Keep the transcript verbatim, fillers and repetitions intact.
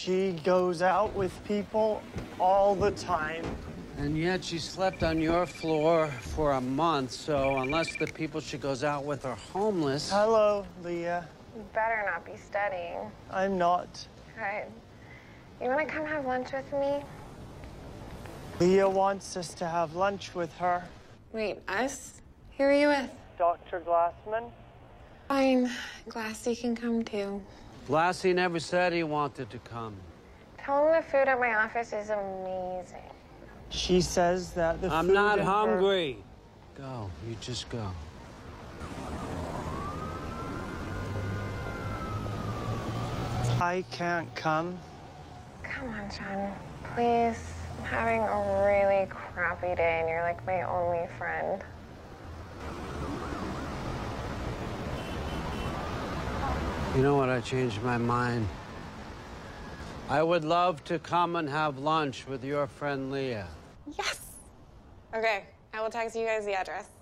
She goes out with people all the time. And yet she slept on your floor for a month, so unless the people she goes out with are homeless... Hello, Leah. You better not be studying. I'm not. Good. You want to come have lunch with me? Leah wants us to have lunch with her. Wait, us? Who are you with? Doctor Glassman. Fine. Glassy can come too. Glassy never said he wanted to come. Tell him the food at my office is amazing. She says that the I'm food not in hungry. Her... Go. You just go. I can't come. Come on, John. Please. I'm having a really crappy day, and you're like my only friend. You know what? I changed my mind. I would love to come and have lunch with your friend Leah. Yes! Okay, I will text you guys the address.